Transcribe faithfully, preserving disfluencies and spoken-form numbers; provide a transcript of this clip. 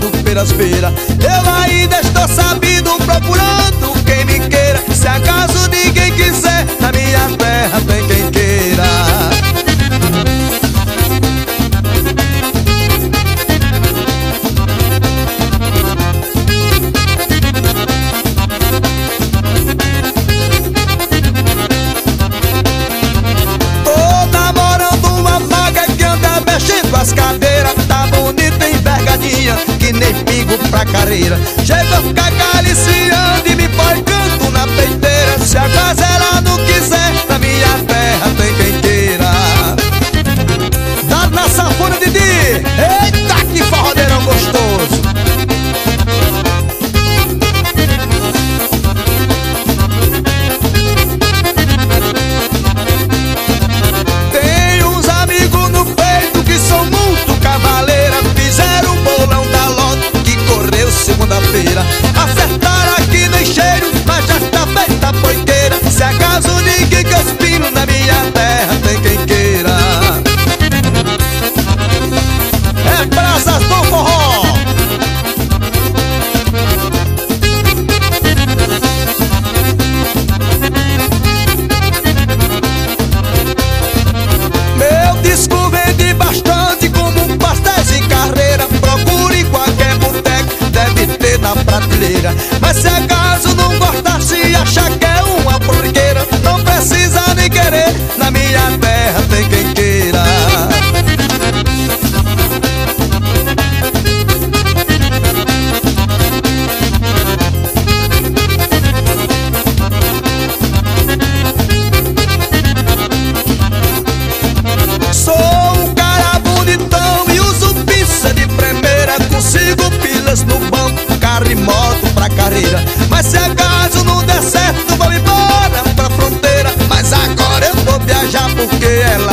rodando pelas feiras. Eu ainda estou sabido procurando quem me queira. Se acaso ninguém quiser, na minha terra tem quem queira. As cadeiras tá bonita, envergadinha, que nem pingo pra careira. Chega a ficar caliciando e me põe canto na peiteira. Se acaso ela não quiser, na minha terra tem quem queira. Dá na sanfona, Didi! Eita, que forrodeirão gostoso! Segunda-feira, acertaram aqui no encheiro, mas já está feita a poiqueira. Se acaso ninguém que eu pino, na minha terra tem quem queira. É brasas do forró. Meu disco vende bastante como pastéis em carreira. Procure em qualquer boteco, deve ter na prateleira. Mas se acaso não gostar, se achar que é uma porqueira, não precisa nem querer, na minha terra tem quem queira. Sou um cara bonitão e uso pizza de primeira. Consigo pilas no banco, carro e moto pra carreira. Mas se acaso não der certo, vou embora pra fronteira. Mas agora eu vou viajar porque ela